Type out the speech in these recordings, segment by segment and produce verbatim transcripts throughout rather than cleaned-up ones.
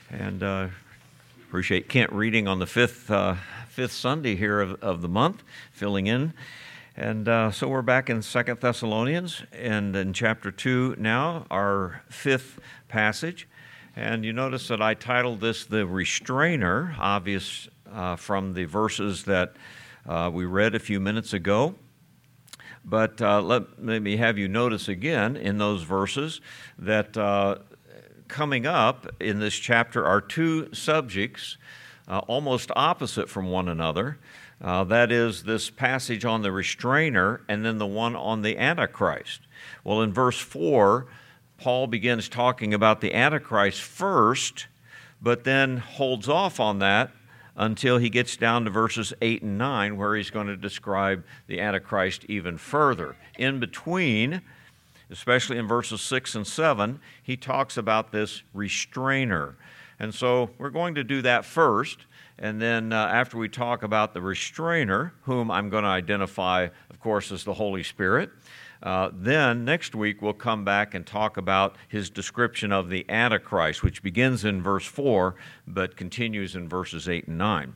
And uh, appreciate Kent reading on the fifth uh, fifth Sunday here of, of the month, filling in. And uh, so we're back in Second Thessalonians, and in chapter two now, our fifth passage. And you notice that I titled this The Restrainer, obvious uh, from the verses that uh, we read a few minutes ago. But uh, let, let me have you notice again in those verses that uh, coming up in this chapter are two subjects uh, almost opposite from one another. Uh, that is this passage on the restrainer and then the one on the Antichrist. Well, in verse four, Paul begins talking about the Antichrist first, but then holds off on that until he gets down to verses eight and nine, where he's going to describe the Antichrist even further. In between, especially in verses six and seven, he talks about this restrainer. And so we're going to do that first, and then uh, after we talk about the restrainer, whom I'm going to identify, of course, as the Holy Spirit, uh, then next week we'll come back and talk about his description of the Antichrist, which begins in verse four, but continues in verses eight and nine.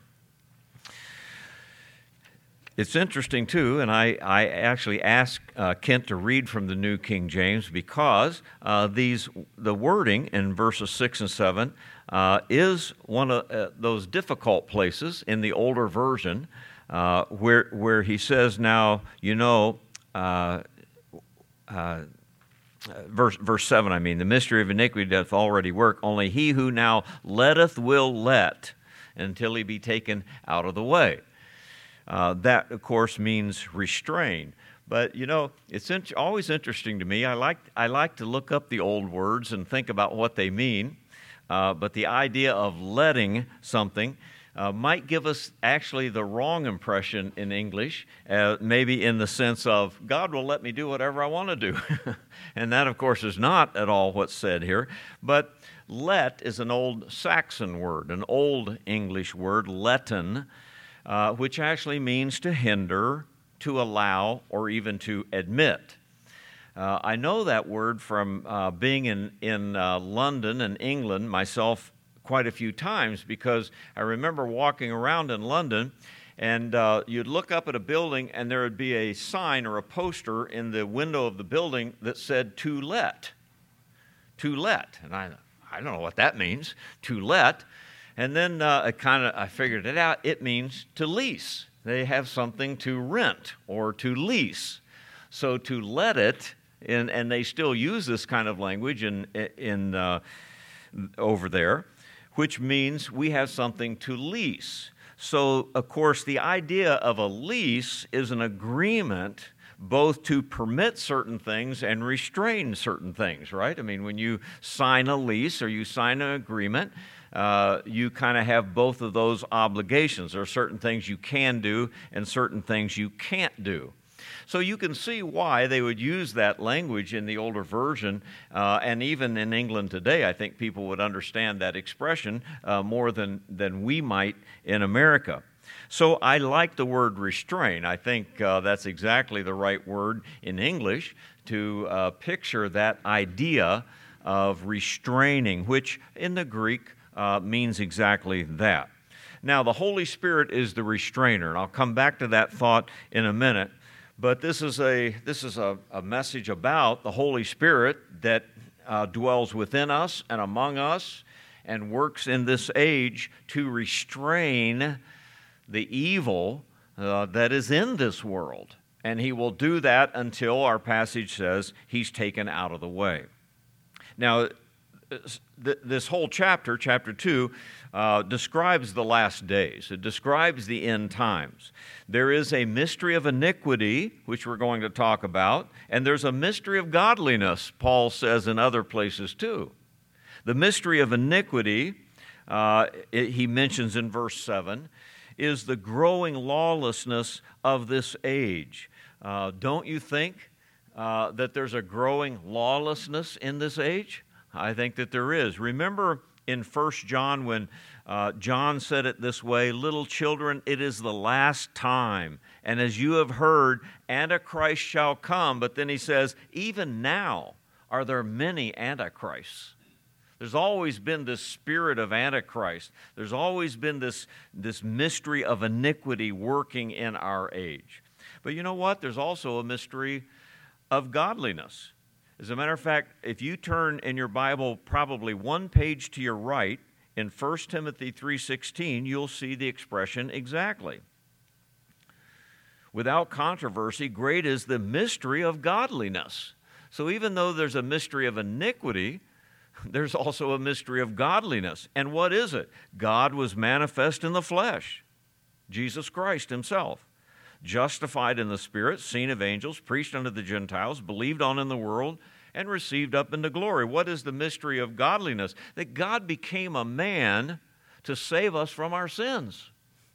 It's interesting, too, and I, I actually asked uh, Kent to read from the New King James because uh, these the wording in verses six and seven uh, is one of uh, those difficult places in the older version uh, where, where he says, now, you know, uh, uh, verse, verse seven, I mean, the mystery of iniquity doth already work, only he who now letteth will let until he be taken out of the way. Uh, that, of course, means restrain. But, you know, it's in- always interesting to me. I like, I like to look up the old words and think about what they mean. Uh, but the idea of letting something uh, might give us actually the wrong impression in English, uh, maybe in the sense of, God will let me do whatever I want to do. And that, of course, is not at all what's said here. But let is an old Saxon word, an old English word, letten, Uh, which actually means to hinder, to allow, or even to admit. Uh, I know that word from uh, being in, in uh, London and England myself quite a few times, because I remember walking around in London and uh, you'd look up at a building and there would be a sign or a poster in the window of the building that said, to let. To let. And I, I don't know what that means, to let. And then uh, I kind of I figured it out. It means to lease. They have something to rent or to lease. So to let it, and, and they still use this kind of language in in uh, over there, which means we have something to lease. So of course the idea of a lease is an agreement both to permit certain things and restrain certain things, right? I mean, when you sign a lease or you sign an agreement, Uh, you kind of have both of those obligations. There are certain things you can do and certain things you can't do. So you can see why they would use that language in the older version, uh, and even in England today, I think people would understand that expression uh, more than, than we might in America. So I like the word restrain. I think uh, that's exactly the right word in English to uh, picture that idea of restraining, which in the Greek Uh, means exactly that. Now, the Holy Spirit is the restrainer, and I'll come back to that thought in a minute. But this is a this is a, a message about the Holy Spirit that uh, dwells within us and among us and works in this age to restrain the evil uh, that is in this world. And he will do that until, our passage says, he's taken out of the way. Now, this whole chapter, chapter two, uh, describes the last days. It describes the end times. There is a mystery of iniquity, which we're going to talk about, and there's a mystery of godliness, Paul says in other places too. The mystery of iniquity, uh, it, he mentions in verse seven, is the growing lawlessness of this age. Uh, don't you think uh, that there's a growing lawlessness in this age? I think that there is. Remember in First John when uh, John said it this way, little children, it is the last time. And as you have heard, Antichrist shall come. But then he says, even now are there many Antichrists. There's always been this spirit of Antichrist. There's always been this, this mystery of iniquity working in our age. But you know what? There's also a mystery of godliness. As a matter of fact, if you turn in your Bible probably one page to your right, in First Timothy three sixteen, you'll see the expression exactly. Without controversy, great is the mystery of godliness. So even though there's a mystery of iniquity, there's also a mystery of godliness. And what is it? God was manifest in the flesh, Jesus Christ himself, justified in the Spirit, seen of angels, preached unto the Gentiles, believed on in the world, and received up into glory. What is the mystery of godliness? That God became a man to save us from our sins.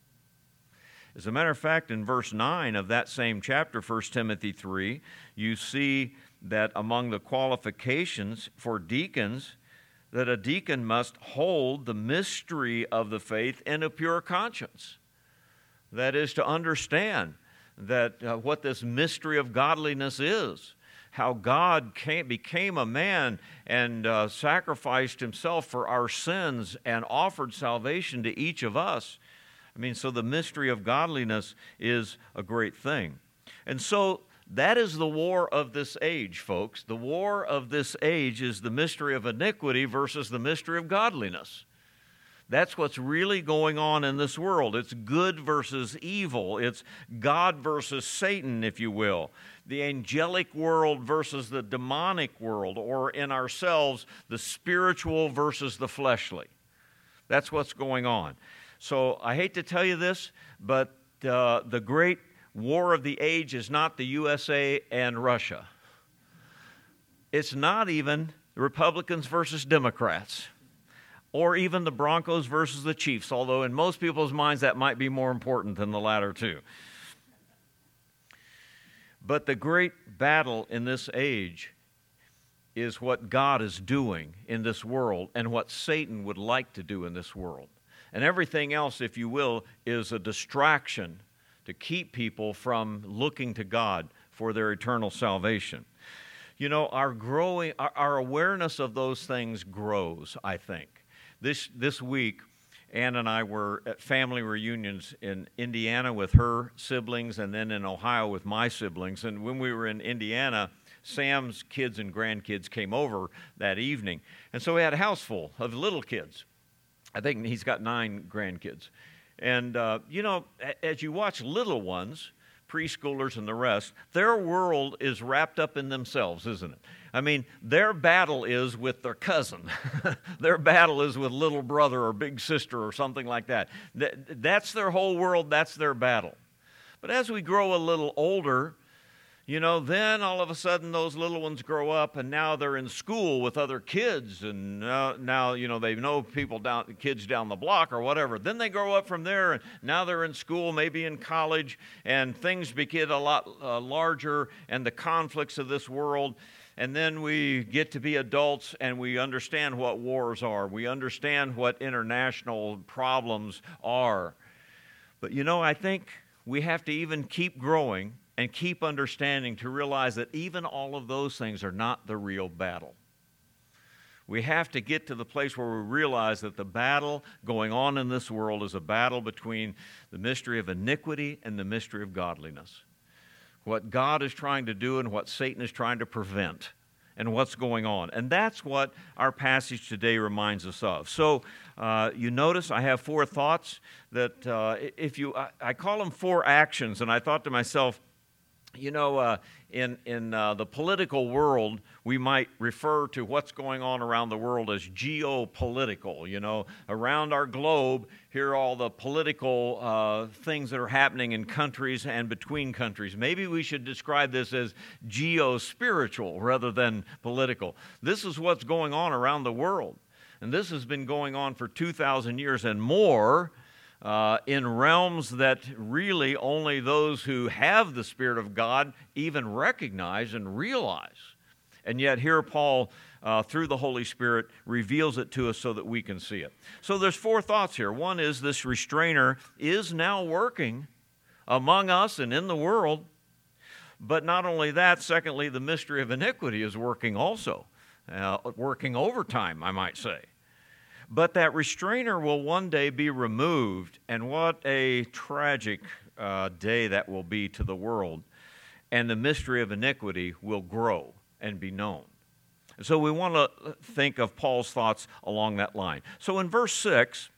As a matter of fact, in verse nine of that same chapter, First Timothy three, you see that among the qualifications for deacons, that a deacon must hold the mystery of the faith in a pure conscience. That is, to understand that uh, what this mystery of godliness is, how God came, became a man and uh, sacrificed himself for our sins and offered salvation to each of us. I mean, so the mystery of godliness is a great thing. And so that is the war of this age, folks. The war of this age is the mystery of iniquity versus the mystery of godliness. That's what's really going on in this world. It's good versus evil. It's God versus Satan, if you will. The angelic world versus the demonic world, or in ourselves, the spiritual versus the fleshly. That's what's going on. So I hate to tell you this, but uh, the great war of the age is not the U S A and Russia. It's not even the Republicans versus Democrats, or even the Broncos versus the Chiefs, although in most people's minds that might be more important than the latter two. But the great battle in this age is what God is doing in this world and what Satan would like to do in this world. And everything else, if you will, is a distraction to keep people from looking to God for their eternal salvation. You know, our growing, our, our awareness of those things grows, I think. This this week, Ann and I were at family reunions in Indiana with her siblings and then in Ohio with my siblings. And when we were in Indiana, Sam's kids and grandkids came over that evening. And so we had a house full of little kids. I think he's got nine grandkids. And, uh, you know, as you watch little ones, preschoolers and the rest, their world is wrapped up in themselves, isn't it? I mean, their battle is with their cousin. Their battle is with little brother or big sister or something like that. That's their whole world. That's their battle. But as we grow a little older, you know, then all of a sudden those little ones grow up and now they're in school with other kids, and now, now you know, they know people down, kids down the block or whatever. Then they grow up from there and now they're in school, maybe in college, and things get a lot uh, larger, and the conflicts of this world. And then we get to be adults and we understand what wars are. We understand what international problems are. But you know, I think we have to even keep growing and keep understanding to realize that even all of those things are not the real battle. We have to get to the place where we realize that the battle going on in this world is a battle between the mystery of iniquity and the mystery of godliness. What God is trying to do and what Satan is trying to prevent, and what's going on. And that's what our passage today reminds us of. So uh, you notice I have four thoughts that uh, if you, I, I call them four actions, and I thought to myself, you know, uh, in, in uh, the political world, we might refer to what's going on around the world as geopolitical. You know, around our globe, here are all the political uh, things that are happening in countries and between countries. Maybe we should describe this as geo-spiritual rather than political. This is what's going on around the world. And this has been going on for two thousand years and more. Uh, in realms that really only those who have the Spirit of God even recognize and realize. And yet here Paul, uh, through the Holy Spirit, reveals it to us so that we can see it. So there's four thoughts here. One is this restrainer is now working among us and in the world. But not only that, secondly, the mystery of iniquity is working also. uh, working overtime, I might say. But that restrainer will one day be removed, and what a tragic uh, day that will be to the world. And the mystery of iniquity will grow and be known. So we want to think of Paul's thoughts along that line. So in verse six,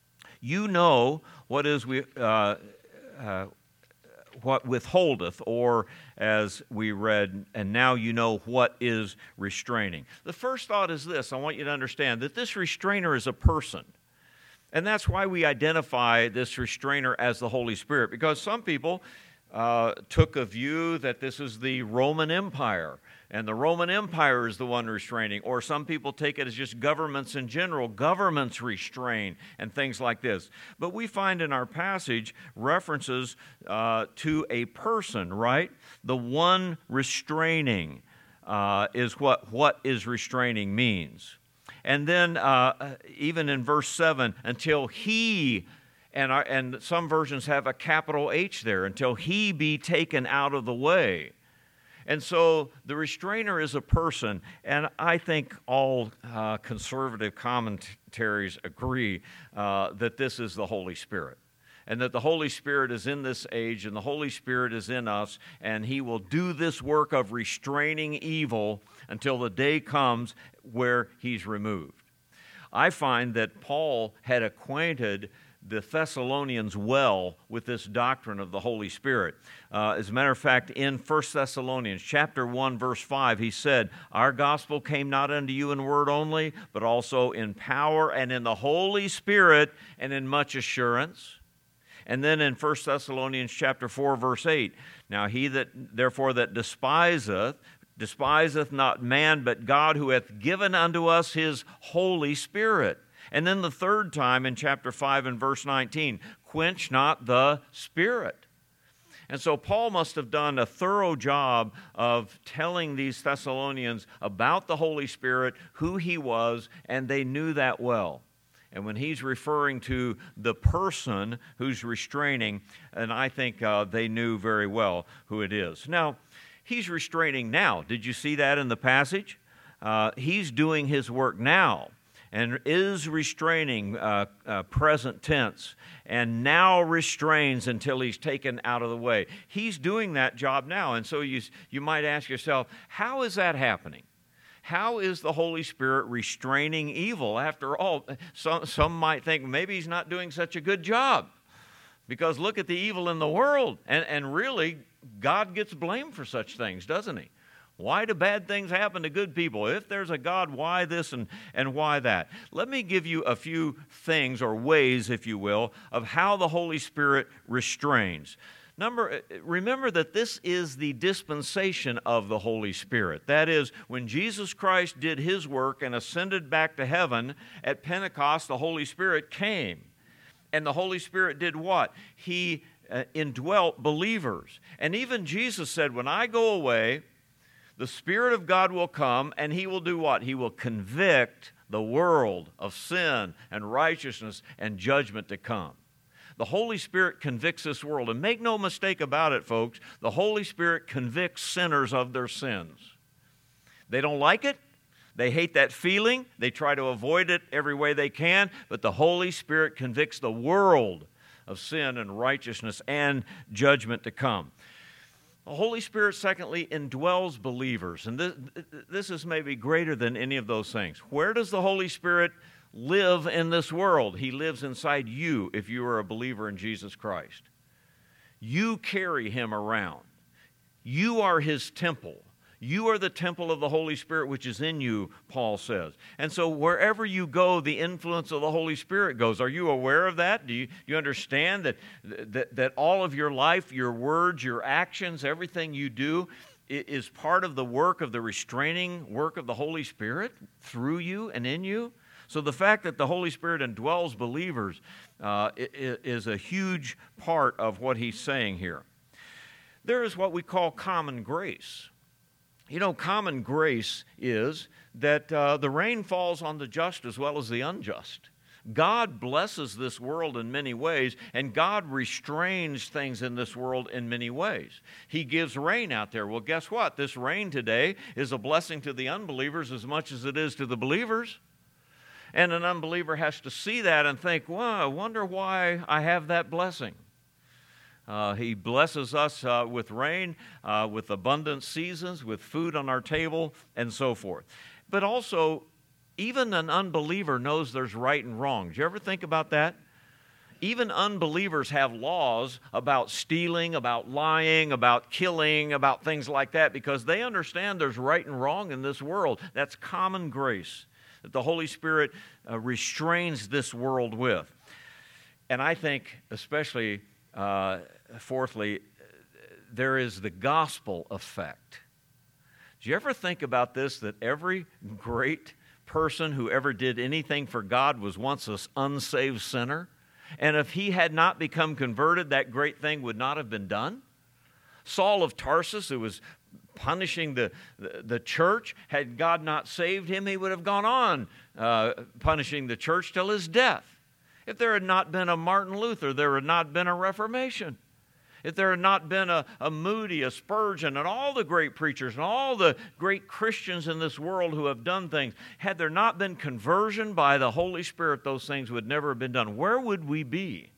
you know what is we, uh, uh, what withholdeth, or as we read, and now you know what is restraining. The first thought is this: I want you to understand that this restrainer is a person. And that's why we identify this restrainer as the Holy Spirit, because some people uh, took a view that this is the Roman Empire, and the Roman Empire is the one restraining, or some people take it as just governments in general. Governments restrain and things like this. But we find in our passage references uh, to a person, right? The one restraining uh, is what what is restraining means. And then uh, even in verse seven, until he, and, our, and some versions have a capital H there, until he be taken out of the way. And so the restrainer is a person, and I think all uh, conservative commentaries agree uh, that this is the Holy Spirit, and that the Holy Spirit is in this age, and the Holy Spirit is in us, and he will do this work of restraining evil until the day comes where he's removed. I find that Paul had acquainted the Thessalonians well with this doctrine of the Holy Spirit. Uh, as a matter of fact, in First Thessalonians chapter one, verse five, he said, "Our gospel came not unto you in word only, but also in power and in the Holy Spirit and in much assurance." And then in First Thessalonians chapter four, verse eight, "Now he that therefore that despiseth, despiseth not man, but God, who hath given unto us his Holy Spirit." And then the third time in chapter five and verse nineteen, "Quench not the Spirit." And so Paul must have done a thorough job of telling these Thessalonians about the Holy Spirit, who he was, and they knew that well. And when he's referring to the person who's restraining, and I think uh, they knew very well who it is. Now, he's restraining now. Did you see that in the passage? Uh, he's doing his work now and is restraining, uh, uh, present tense, and now restrains until he's taken out of the way. He's doing that job now. And so you, you might ask yourself, how is that happening? How is the Holy Spirit restraining evil? After all, some, some might think maybe he's not doing such a good job, because look at the evil in the world. And, and really, God gets blamed for such things, doesn't he? Why do bad things happen to good people? If there's a God, why this and, and why that? Let me give you a few things, or ways, if you will, of how the Holy Spirit restrains. Number, remember that this is the dispensation of the Holy Spirit. That is, when Jesus Christ did his work and ascended back to heaven, at Pentecost, the Holy Spirit came. And the Holy Spirit did what? He uh, indwelt believers. And even Jesus said, when I go away, the Spirit of God will come, and he will do what? He will convict the world of sin and righteousness and judgment to come. The Holy Spirit convicts this world. And make no mistake about it, folks, the Holy Spirit convicts sinners of their sins. They don't like it. They hate that feeling. They try to avoid it every way they can. But the Holy Spirit convicts the world of sin and righteousness and judgment to come. The Holy Spirit, secondly, indwells believers. And this, this is maybe greater than any of those things. Where does the Holy Spirit live in this world? He lives inside you if you are a believer in Jesus Christ. You carry him around. You are his temple. You are the temple of the Holy Spirit which is in you, Paul says. And so wherever you go, the influence of the Holy Spirit goes. Are you aware of that? Do you, you understand that, that, that all of your life, your words, your actions, everything you do is part of the work of the restraining work of the Holy Spirit through you and in you? So the fact that the Holy Spirit indwells believers uh, is a huge part of what he's saying here. There is what we call common grace. You know, common grace is that uh, the rain falls on the just as well as the unjust. God blesses this world in many ways, and God restrains things in this world in many ways. He gives rain out there. Well, guess what? This rain today is a blessing to the unbelievers as much as it is to the believers. And an unbeliever has to see that and think, well, I wonder why I have that blessing. Uh, he blesses us uh, with rain, uh, with abundant seasons, with food on our table, and so forth. But also, even an unbeliever knows there's right and wrong. Did you ever think about that? Even unbelievers have laws about stealing, about lying, about killing, about things like that, because they understand there's right and wrong in this world. That's common grace that the Holy Spirit uh, restrains this world with. And I think, especially, uh, fourthly, there is the gospel effect. Do you ever think about this, that every great person who ever did anything for God was once an unsaved sinner? And if he had not become converted, that great thing would not have been done? Saul of Tarsus, who was punishing the, the, the church, had God not saved him, he would have gone on uh, punishing the church till his death. If there had not been a Martin Luther, there had not been a Reformation. If there had not been a, a Moody, a Spurgeon, and all the great preachers and all the great Christians in this world who have done things, had there not been conversion by the Holy Spirit, those things would never have been done. Where would we be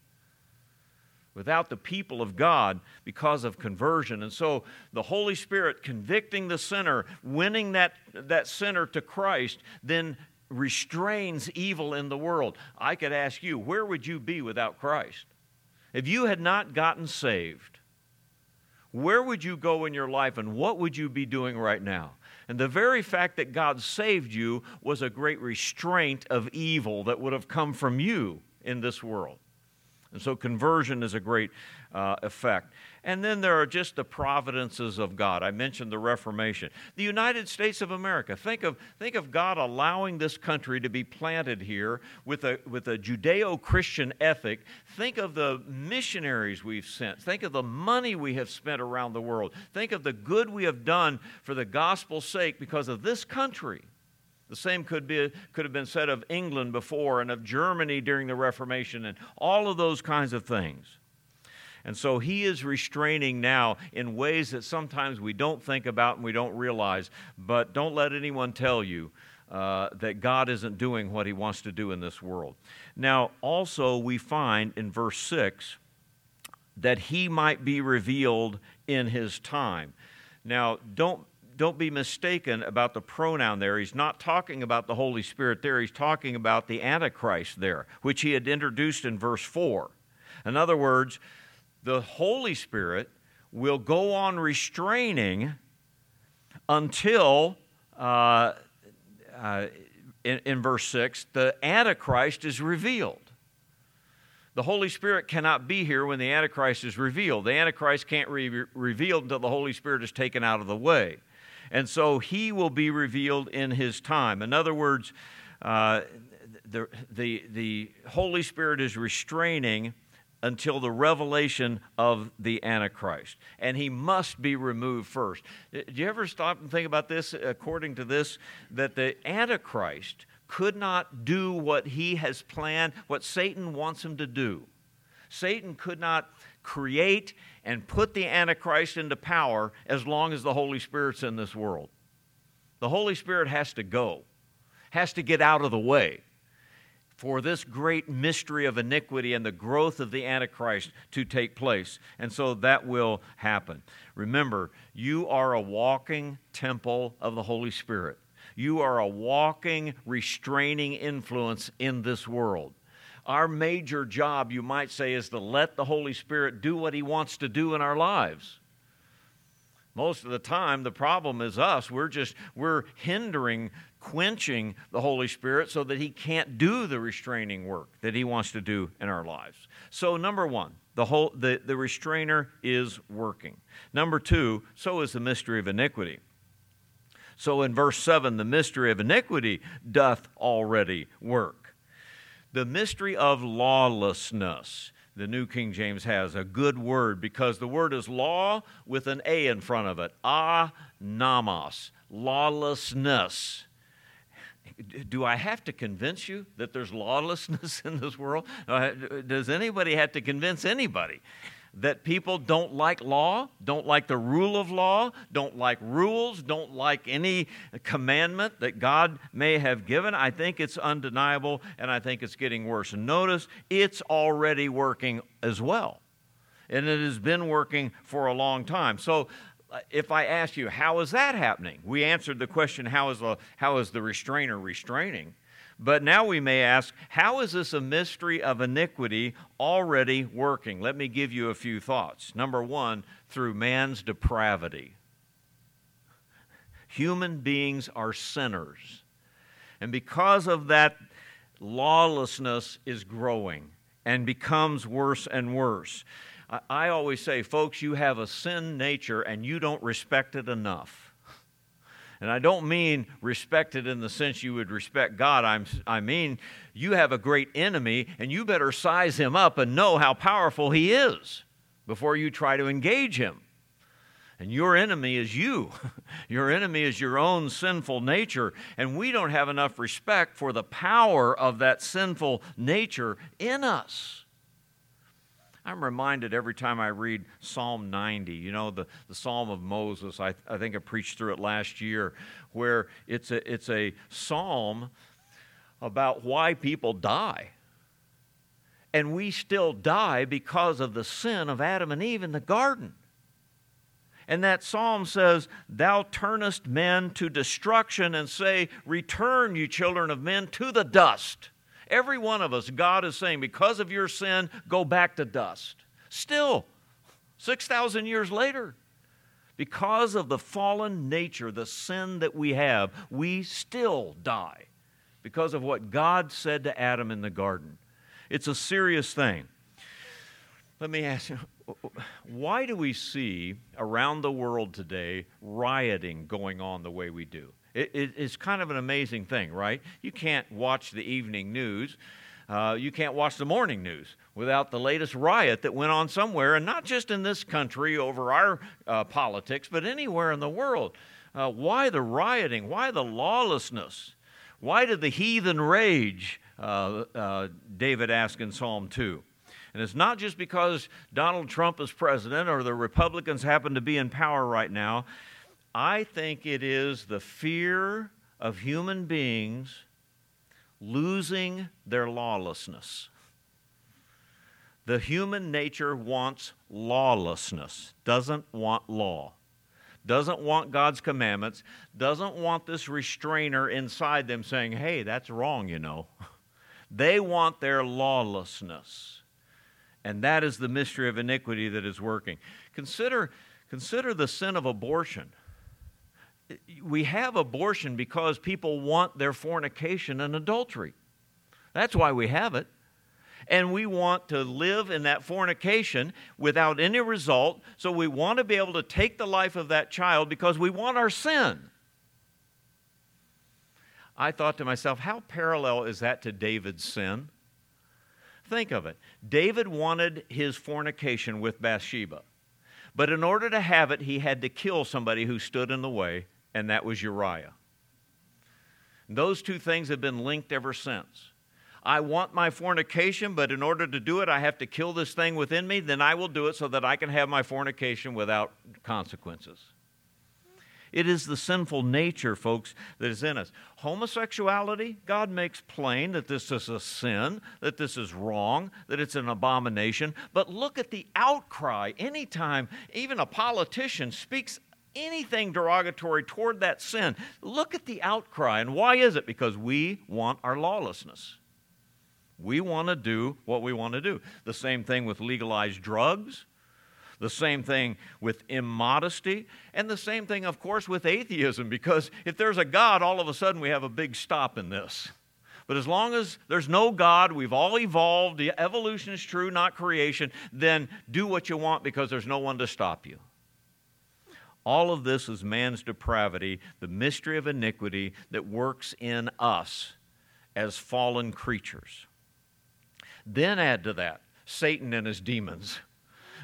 without the people of God because of conversion? And so the Holy Spirit convicting the sinner, winning that, that sinner to Christ, then restrains evil in the world. I could ask you, where would you be without Christ? If you had not gotten saved, where would you go in your life and what would you be doing right now? And the very fact that God saved you was a great restraint of evil that would have come from you in this world. And so conversion is a great uh, effect. And then there are just the providences of God. I mentioned the Reformation. The United States of America. Think of, think of God allowing this country to be planted here with a, with a Judeo-Christian ethic. Think of the missionaries we've sent. Think of the money we have spent around the world. Think of the good we have done for the gospel's sake because of this country. The same could be could have been said of England before and of Germany during the Reformation and all of those kinds of things. And so he is restraining now in ways that sometimes we don't think about and we don't realize. But don't let anyone tell you uh, that God isn't doing what he wants to do in this world. Now, also we find in verse six that he might be revealed in his time. Now, don't Don't be mistaken about the pronoun there. He's not talking about the Holy Spirit there. He's talking about the Antichrist there, which he had introduced in verse four. In other words, the Holy Spirit will go on restraining until, uh, uh, in, in verse six, the Antichrist is revealed. The Holy Spirit cannot be here when the Antichrist is revealed. The Antichrist can't be re- revealed until the Holy Spirit is taken out of the way. And so he will be revealed in his time. In other words, uh, the, the, the Holy Spirit is restraining until the revelation of the Antichrist. And he must be removed first. Do you ever stop and think about this, according to this, that the Antichrist could not do what he has planned, what Satan wants him to do. Satan could not create and put the Antichrist into power as long as the Holy Spirit's in this world. The Holy Spirit has to go, has to get out of the way for this great mystery of iniquity and the growth of the Antichrist to take place. And so that will happen. Remember, you are a walking temple of the Holy Spirit. You are a walking, restraining influence in this world. Our major job, you might say, is to let the Holy Spirit do what he wants to do in our lives. Most of the time, the problem is us. We're just, we're hindering, quenching the Holy Spirit so that he can't do the restraining work that he wants to do in our lives. So number one, the whole, the, the restrainer is working. Number two, so is the mystery of iniquity. So in verse seven, the mystery of iniquity doth already work. The mystery of lawlessness, the New King James has a good word because the word is law with an A in front of it. Anamos, lawlessness. Do I have to convince you that there's lawlessness in this world? Uh, does anybody have to convince anybody that people don't like law, don't like the rule of law, don't like rules, don't like any commandment that God may have given? I think it's undeniable, and I think it's getting worse. And notice, it's already working as well. And it has been working for a long time. So if I ask you, how is that happening? We answered the question, how is the, how is the restrainer restraining? But now we may ask, how is this a mystery of iniquity already working? Let me give you a few thoughts. Number one, through man's depravity. Human beings are sinners. And because of that, lawlessness is growing and becomes worse and worse. I always say, folks, you have a sin nature and you don't respect it enough. And I don't mean respect it in the sense you would respect God. I'm, I mean, you have a great enemy and you better size him up and know how powerful he is before you try to engage him. And your enemy is you. Your enemy is your own sinful nature. And we don't have enough respect for the power of that sinful nature in us. I'm reminded every time I read Psalm ninety, you know, the, the Psalm of Moses. I, I think I preached through it last year, where it's a, it's a psalm about why people die. And we still die because of the sin of Adam and Eve in the garden. And that psalm says, "Thou turnest men to destruction and say, return, you children of men, to the dust." Every one of us, God is saying, because of your sin, go back to dust. Still, six thousand years later, because of the fallen nature, the sin that we have, we still die because of what God said to Adam in the garden. It's a serious thing. Let me ask you, why do we see around the world today rioting going on the way we do? It, it, it's kind of an amazing thing, right? You can't watch the evening news. Uh, you can't watch the morning news without the latest riot that went on somewhere, and not just in this country over our uh, politics, but anywhere in the world. Uh, why the rioting? Why the lawlessness? Why did the heathen rage? Uh, uh, David asked in Psalm two. And it's not just because Donald Trump is president or the Republicans happen to be in power right now. I think it is the fear of human beings losing their lawlessness. The human nature wants lawlessness, doesn't want law, doesn't want God's commandments, doesn't want this restrainer inside them saying, hey, that's wrong, you know. They want their lawlessness. And that is the mystery of iniquity that is working. Consider, consider the sin of abortion. We have abortion because people want their fornication and adultery. That's why we have it. And we want to live in that fornication without any result, so we want to be able to take the life of that child because we want our sin. I thought to myself, how parallel is that to David's sin? Think of it. David wanted his fornication with Bathsheba. But in order to have it, he had to kill somebody who stood in the way, and that was Uriah. And those two things have been linked ever since. I want my fornication, but in order to do it, I have to kill this thing within me. Then I will do it so that I can have my fornication without consequences. It is the sinful nature, folks, that is in us. Homosexuality, God makes plain that this is a sin, that this is wrong, that it's an abomination. But look at the outcry anytime even a politician speaks anything derogatory toward that sin. Look at the outcry. And why is it? Because we want our lawlessness. We want to do what we want to do. The same thing with legalized drugs. The same thing with immodesty, and the same thing, of course, with atheism, because if there's a God, all of a sudden we have a big stop in this. But as long as there's no God, we've all evolved, the evolution is true, not creation, then do what you want because there's no one to stop you. All of this is man's depravity, the mystery of iniquity that works in us as fallen creatures. Then add to that Satan and his demons.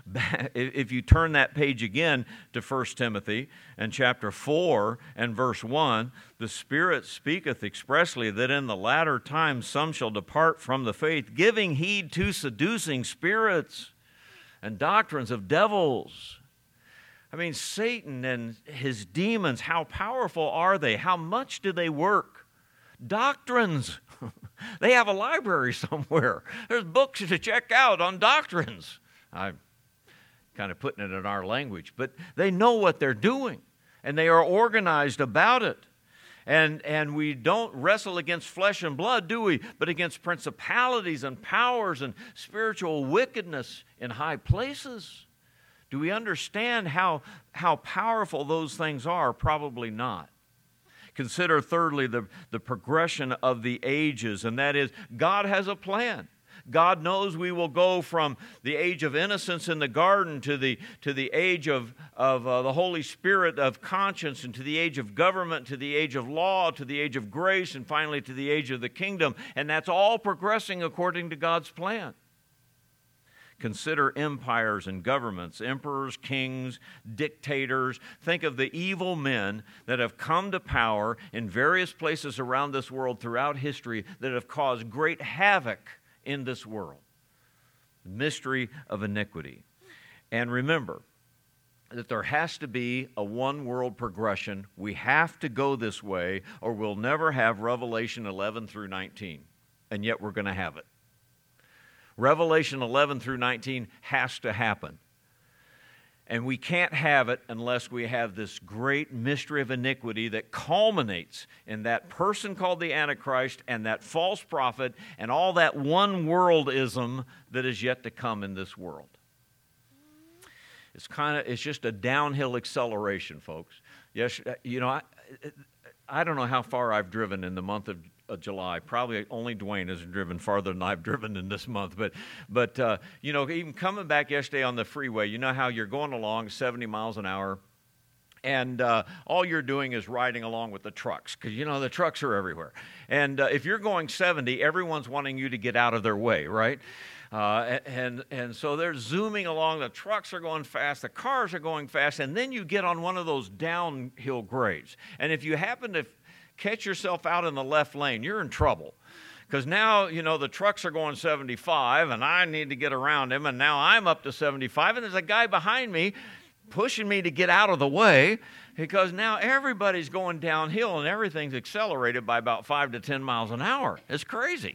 If you turn that page again to First Timothy and chapter four and verse one, the Spirit speaketh expressly that in the latter times some shall depart from the faith, giving heed to seducing spirits and doctrines of devils. I mean, Satan and his demons, how powerful are they? How much do they work? Doctrines. They have a library somewhere. There's books to check out on doctrines. I'm kind of putting it in our language, but they know what they're doing, and they are organized about it. And, and we don't wrestle against flesh and blood, do we? But against principalities and powers and spiritual wickedness in high places. Do we understand how, how powerful those things are? Probably not. Consider, thirdly, the, the progression of the ages, and that is God has a plan. God knows we will go from the age of innocence in the garden to the, to the age of, of uh, the Holy Spirit of conscience, and to the age of government, to the age of law, to the age of grace, and finally to the age of the kingdom. And that's all progressing according to God's plan. Consider empires and governments, emperors, kings, dictators. Think of the evil men that have come to power in various places around this world throughout history that have caused great havoc in this world. The mystery of iniquity. And remember that there has to be a one-world progression. We have to go this way, or we'll never have Revelation eleven through nineteen. And yet we're going to have it. Revelation eleven through nineteen has to happen. And we can't have it unless we have this great mystery of iniquity that culminates in that person called the Antichrist and that false prophet and all that one-worldism that is yet to come in this world. It's kind of, it's just a downhill acceleration, folks. Yes, you know, I, I don't know how far I've driven in the month of Of July. Probably only Dwayne has driven farther than I've driven in this month. But, but uh, you know, even coming back yesterday on the freeway, you know how you're going along seventy miles an hour, and uh, all you're doing is riding along with the trucks, because, you know, the trucks are everywhere. And uh, if you're going seventy, everyone's wanting you to get out of their way, right? Uh, and, and so they're zooming along. The trucks are going fast. The cars are going fast. And then you get on one of those downhill grades. And if you happen to catch yourself out in the left lane, you're in trouble. Because now, you know, the trucks are going seventy-five, and I need to get around him, and now I'm up to seventy-five, and there's a guy behind me pushing me to get out of the way, because now everybody's going downhill, and everything's accelerated by about five to ten miles an hour. It's crazy.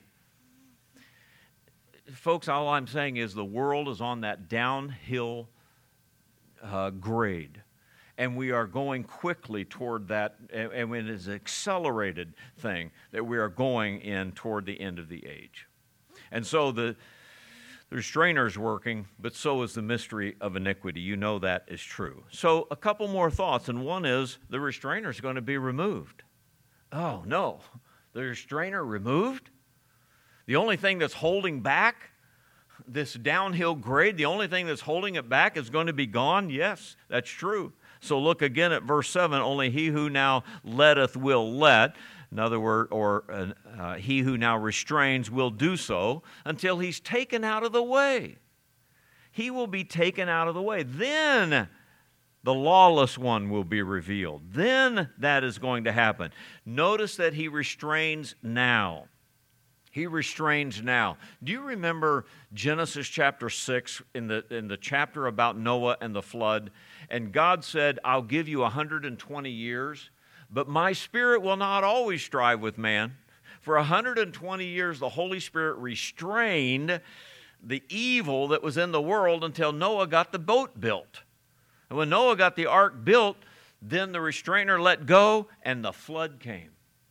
Folks, all I'm saying is the world is on that downhill uh, grade. And we are going quickly toward that, and it is an accelerated thing that we are going in toward the end of the age. And so the, the restrainer is working, but so is the mystery of iniquity. You know that is true. So a couple more thoughts, and one is the restrainer is going to be removed. Oh, no. The restrainer removed? The only thing that's holding back this downhill grade, the only thing that's holding it back is going to be gone? Yes, that's true. So look again at verse seven. Only he who now letteth will let. In other words, or uh, uh, he who now restrains will do so until he's taken out of the way. He will be taken out of the way. Then the lawless one will be revealed. Then that is going to happen. Notice that he restrains now. He restrains now. Do you remember Genesis chapter six, in the, in the chapter about Noah and the flood? And God said, I'll give you one hundred twenty years, but my Spirit will not always strive with man. For one hundred twenty years, the Holy Spirit restrained the evil that was in the world until Noah got the boat built. And when Noah got the ark built, then the restrainer let go and the flood came.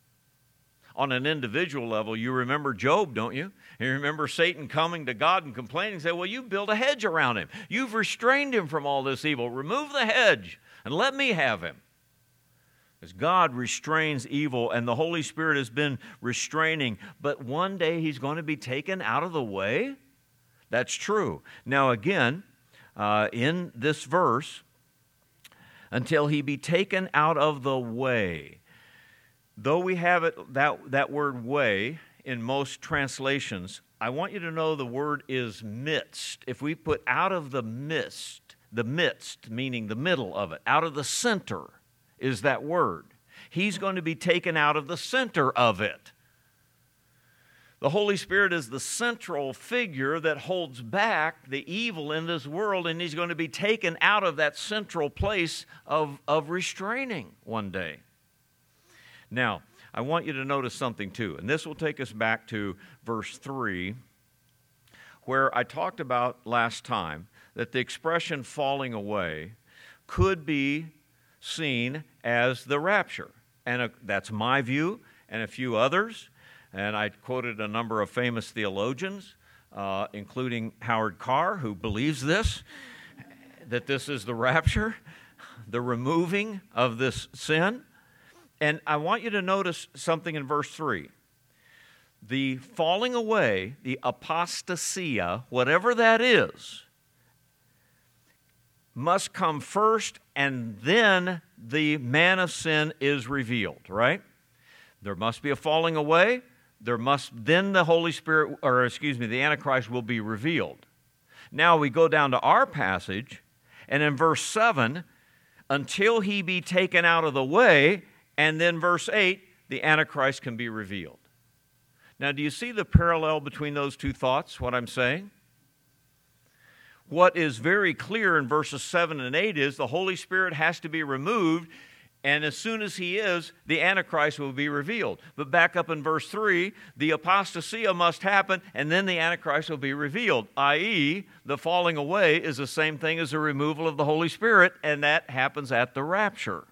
On an individual level, you remember Job, don't you? You remember Satan coming to God and complaining and saying, well, you built a hedge around him. You've restrained him from all this evil. Remove the hedge and let me have him. As God restrains evil, and the Holy Spirit has been restraining, but one day he's going to be taken out of the way? That's true. Now again, uh, in this verse, until he be taken out of the way. Though we have it that, that word way in most translations, I want you to know the word is midst. If we put out of the midst, the midst, meaning the middle of it, out of the center is that word. He's going to be taken out of the center of it. The Holy Spirit is the central figure that holds back the evil in this world, and he's going to be taken out of that central place of, of restraining one day. Now, I want you to notice something too, and this will take us back to verse three, where I talked about last time that the expression falling away could be seen as the rapture. And uh, that's my view and a few others. And I quoted a number of famous theologians, uh, including Howard Carr, who believes this, that this is the rapture, the removing of this sin. And I want you to notice something in verse three. The falling away, the apostasia, whatever that is, must come first, and then the man of sin is revealed, right? There must be a falling away. There must, then the Holy Spirit, or excuse me, the Antichrist will be revealed. Now we go down to our passage, and in verse seven, until he be taken out of the way, and then verse eight, the Antichrist can be revealed. Now, do you see the parallel between those two thoughts, what I'm saying? What is very clear in verses seven and eight is the Holy Spirit has to be removed, and as soon as he is, the Antichrist will be revealed. But back up in verse three, the apostasia must happen, and then the Antichrist will be revealed, that is, the falling away is the same thing as the removal of the Holy Spirit, and that happens at the rapture.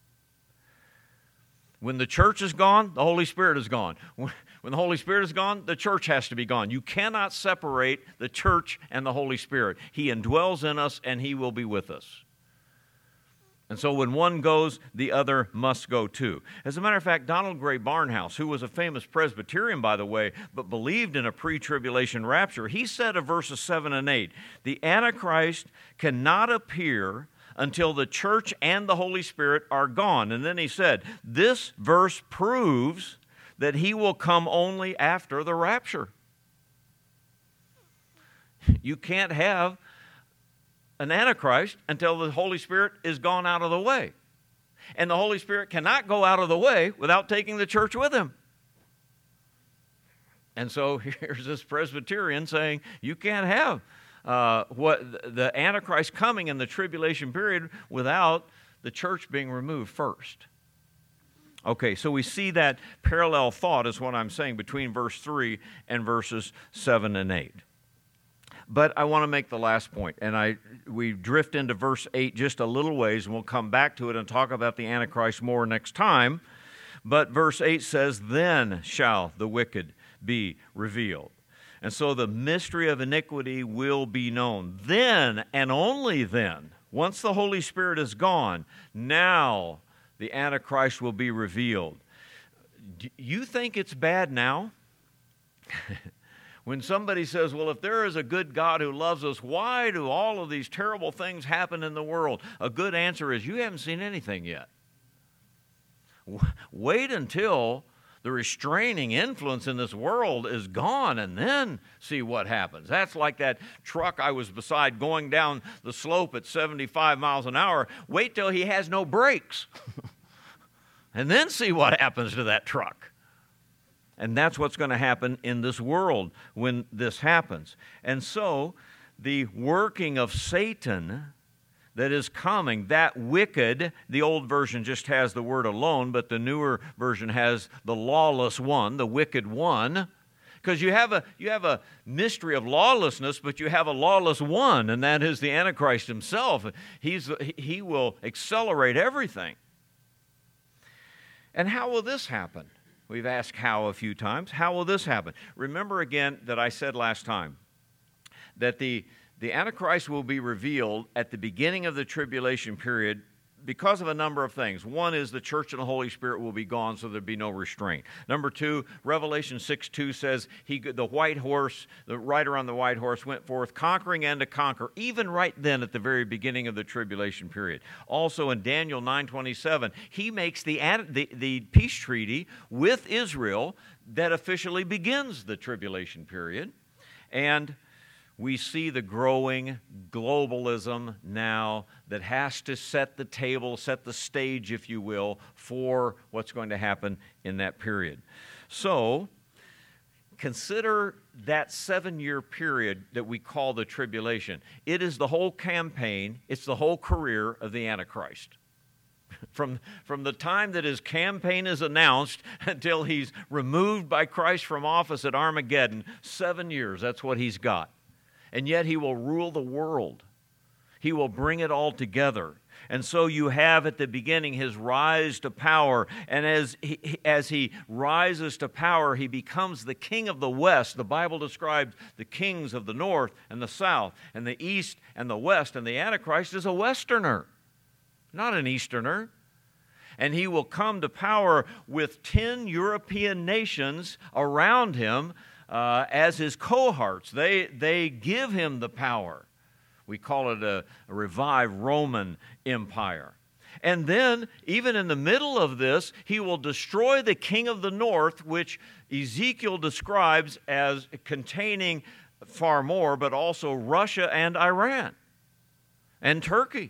When the church is gone, the Holy Spirit is gone. When the Holy Spirit is gone, the church has to be gone. You cannot separate the church and the Holy Spirit. He indwells in us, and he will be with us. And so when one goes, the other must go too. As a matter of fact, Donald Gray Barnhouse, who was a famous Presbyterian, by the way, but believed in a pre-tribulation rapture, he said of verses seven and eight, the Antichrist cannot appear until the church and the Holy Spirit are gone. And then he said, this verse proves that he will come only after the rapture. You can't have an Antichrist until the Holy Spirit is gone out of the way. And the Holy Spirit cannot go out of the way without taking the church with him. And so here's this Presbyterian saying, you can't have uh, what the Antichrist coming in the tribulation period without the church being removed first. Okay, so we see that parallel thought is what I'm saying between verse three and verses seven and eight. But I want to make the last point, and I we drift into verse eight just a little ways, and we'll come back to it and talk about the Antichrist more next time. But verse eight says, then shall the wicked be revealed. And so the mystery of iniquity will be known. Then, and only then, once the Holy Spirit is gone, now the Antichrist will be revealed. Do you think it's bad now? When somebody says, well, if there is a good God who loves us, why do all of these terrible things happen in the world? A good answer is, you haven't seen anything yet. Wait until the restraining influence in this world is gone, and then see what happens. That's like that truck I was beside going down the slope at seventy-five miles an hour. Wait till he has no brakes, and then see what happens to that truck. And that's what's going to happen in this world when this happens. And so the working of Satan that is coming, that wicked, the old version just has the word alone, but the newer version has the lawless one, the wicked one. Because you have a you have a mystery of lawlessness, but you have a lawless one, and that is the Antichrist himself. He's, he will accelerate everything. And how will this happen? We've asked how a few times. How will this happen? Remember again that I said last time that the, the Antichrist will be revealed at the beginning of the tribulation period because of a number of things. One is the church and the Holy Spirit will be gone, so there'll be no restraint. Number two, Revelation six two says he, the white horse, the rider on the white horse went forth conquering and to conquer, even right then at the very beginning of the tribulation period. Also in Daniel nine twenty-seven, he makes the, the, the peace treaty with Israel that officially begins the tribulation period. And we see the growing globalism now that has to set the table, set the stage, if you will, for what's going to happen in that period. So, consider that seven-year period that we call the tribulation. It is the whole campaign, it's the whole career of the Antichrist. From, from the time that his campaign is announced until he's removed by Christ from office at Armageddon, seven years, that's what he's got. And yet he will rule the world. He will bring it all together. And so you have at the beginning his rise to power. And as he, as he rises to power, he becomes the king of the West. The Bible describes the kings of the North and the South and the East and the West. And the Antichrist is a Westerner, not an Easterner. And he will come to power with ten European nations around him uh, as his cohorts. They, they give him the power. We call it a, a revived Roman Empire. And then, even in the middle of this, he will destroy the king of the north, which Ezekiel describes as containing far more, but also Russia and Iran and Turkey.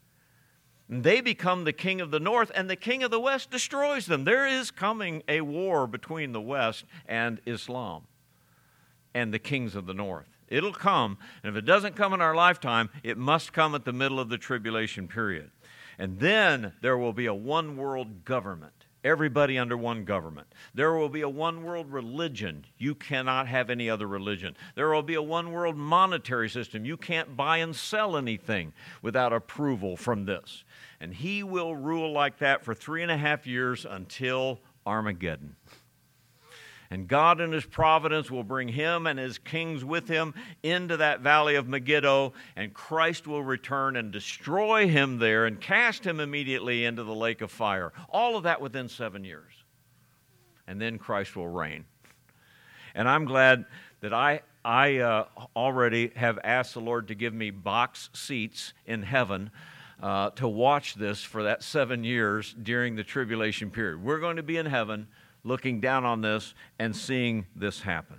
They become the king of the north, and the king of the west destroys them. There is coming a war between the west and Islam and the kings of the north. It'll come, and if it doesn't come in our lifetime, it must come at the middle of the tribulation period. And then there will be a one-world government, everybody under one government. There will be a one-world religion. You cannot have any other religion. There will be a one-world monetary system. You can't buy and sell anything without approval from this. And he will rule like that for three and a half years until Armageddon. And God in his providence will bring him and his kings with him into that valley of Megiddo, and Christ will return and destroy him there and cast him immediately into the lake of fire. All of that within seven years. And then Christ will reign. And I'm glad that I, I uh, already have asked the Lord to give me box seats in heaven uh, to watch this for that seven years during the tribulation period. We're going to be in heaven looking down on this and seeing this happen.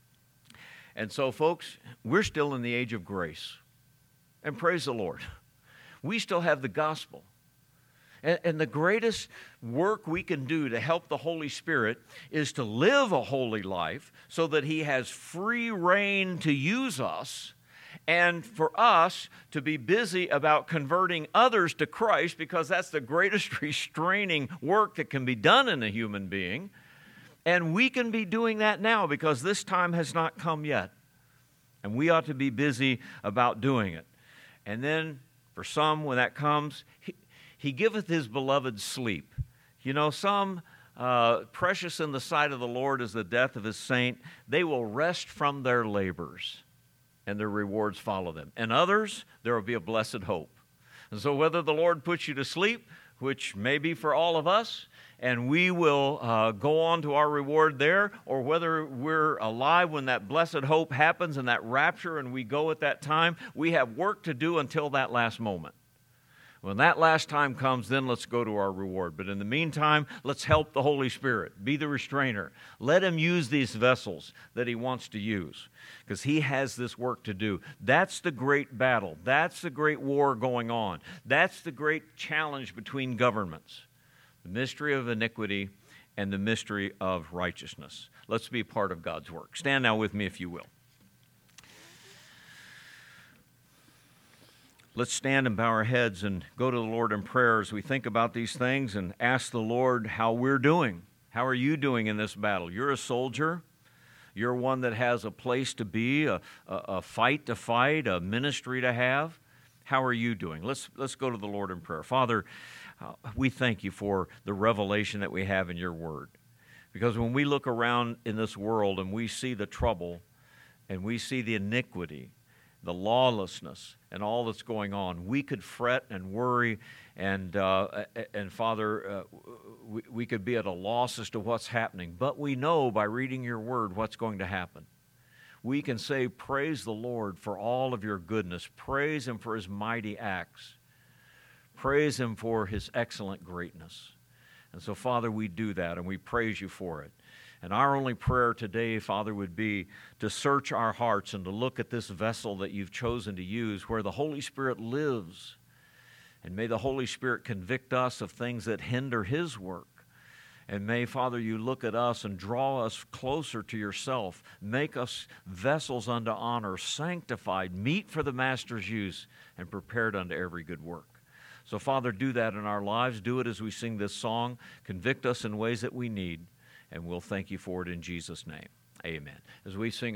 And so, folks, we're still in the age of grace. And praise the Lord. We still have the gospel. And, and the greatest work we can do to help the Holy Spirit is to live a holy life so that he has free reign to use us, and for us to be busy about converting others to Christ, because that's the greatest restraining work that can be done in a human being. And we can be doing that now because this time has not come yet. And we ought to be busy about doing it. And then for some, when that comes, he, he giveth his beloved sleep. You know, some uh, precious in the sight of the Lord is the death of his saint. They will rest from their labors, and their rewards follow them. And others, there will be a blessed hope. And so whether the Lord puts you to sleep, which may be for all of us, and we will uh, go on to our reward there, or whether we're alive when that blessed hope happens and that rapture and we go at that time, we have work to do until that last moment. When that last time comes, then let's go to our reward. But in the meantime, let's help the Holy Spirit. Be the restrainer. Let him use these vessels that he wants to use, because he has this work to do. That's the great battle. That's the great war going on. That's the great challenge between governments. The mystery of iniquity and the mystery of righteousness. Let's be part of God's work. Stand now with me if you will. Let's stand and bow our heads and go to the Lord in prayer as we think about these things and ask the Lord how we're doing. How are you doing in this battle? You're a soldier. You're one that has a place to be, a, a, a fight to fight, a ministry to have. How are you doing? Let's, let's go to the Lord in prayer. Father, uh, we thank you for the revelation that we have in your word. Because when we look around in this world and we see the trouble and we see the iniquity the lawlessness and all that's going on. We could fret and worry, and uh, and Father, uh, we, we could be at a loss as to what's happening. But we know by reading your word what's going to happen. We can say, praise the Lord for all of your goodness. Praise him for his mighty acts. Praise him for his excellent greatness. And so, Father, we do that, and we praise you for it. And our only prayer today, Father, would be to search our hearts and to look at this vessel that you've chosen to use where the Holy Spirit lives. And may the Holy Spirit convict us of things that hinder his work. And may, Father, you look at us and draw us closer to yourself. Make us vessels unto honor, sanctified, meet for the Master's use, and prepared unto every good work. So, Father, do that in our lives. Do it as we sing this song. Convict us in ways that we need, and we'll thank you for it in Jesus' name. Amen. As we sing